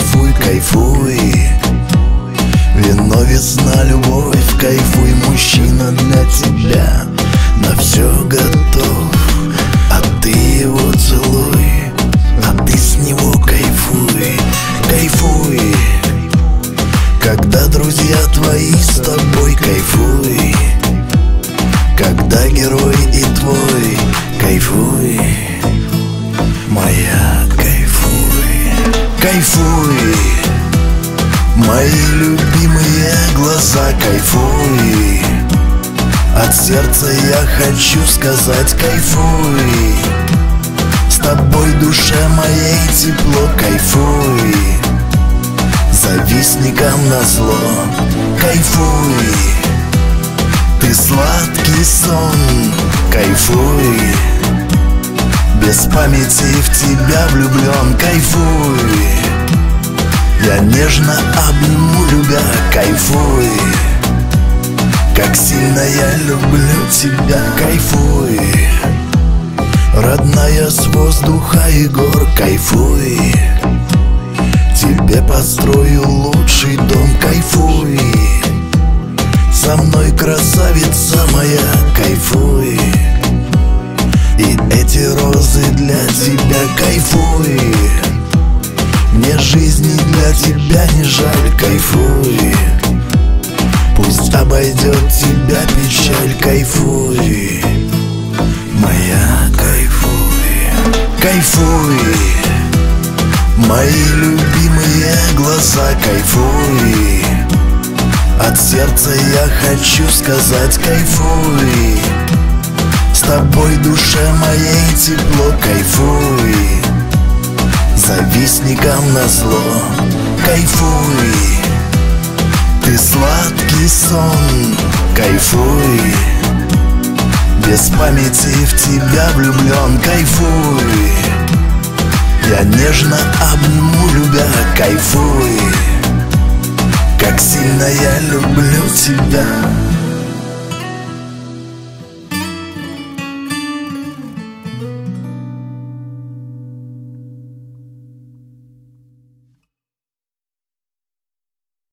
кайфуй, кайфуй. Вино, весна, любовь, кайфуй, мужчина для тебя на все готов. А ты его целуй, а ты с него кайфуй, кайфуй. Когда друзья твои с тобой, кайфуй. Когда герой и твой, кайфуй. Моя, кайфуй, кайфуй. Мои любимые глаза, кайфуй. От сердца я хочу сказать, кайфуй. С тобой, душе моей, тепло, кайфуй. Завистникам назло, кайфуй. Ты сладкий сон, кайфуй. Без памяти в тебя влюблен, кайфуй. Я нежно обниму, любя, кайфуй. Как сильно я люблю тебя, кайфуй. Родная с воздуха и гор, кайфуй. Тебе построю лучший дом, кайфуй. Со мной, красавица моя, кайфуй. И эти розы для тебя, кайфуй. Мне жизни для тебя не жаль, кайфуй. Пусть обойдет тебя печаль, кайфуй. Моя, кайфуй, кайфуй. Мои любимые глаза, кайфуй. От сердца я хочу сказать, кайфуй. С тобой, душе моей, тепло, кайфуй. Завистникам назло, кайфуй. Ты сладкий сон, кайфуй. Без памяти в тебя влюблен, кайфуй. Я нежно обниму, любя, кайфуй. Как сильно я люблю тебя.